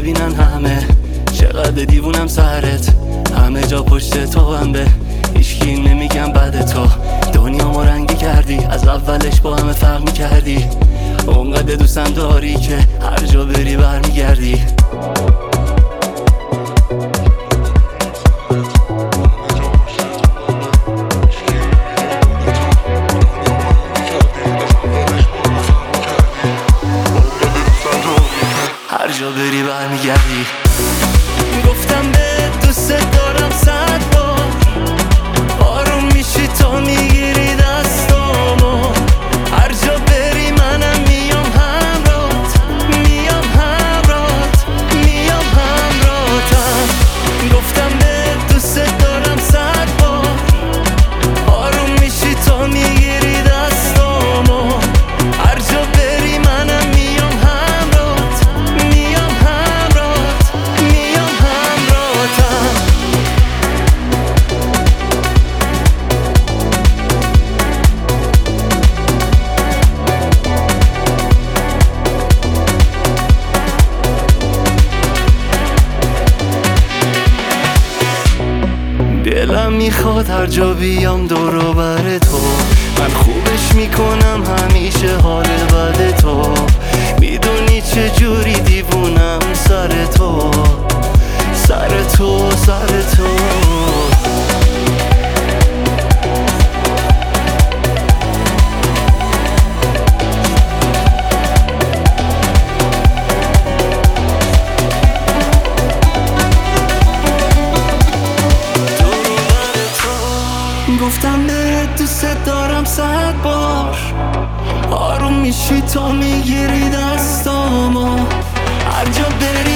ببینن همه چقدر دیوونم سرت، همه جا پشت تو هم به هیچکی نمیگم بعد تو. دنیا ما رنگی کردی، از اولش با همه فرق میکردی، اونقدر دوستم داری که هر جا بری برمیگردی. هر جا بری برمیگردی. گفتم به دوست دارم 100 بار، آروم میشی تا میگیری دستامو، هر جا بری منم میام همراهت، میام همراهت، میام همراهتم. گفتم به دوست دارم 100 بار، آروم میشی تا میگیری دستامو، هر جا بری منم میام همراهت، میام همراهت، میام همراهتم. دلم میخواد هر جا بیام دور و بر تو، من خوبش میکنم همیشه حال بد تو، میدونی چه جوری دیوونم سر تو، سر تو، سر تو. گفتم به دوست دارم 100 بار، آروم میشی تا میگیری دستامو، هر جا بری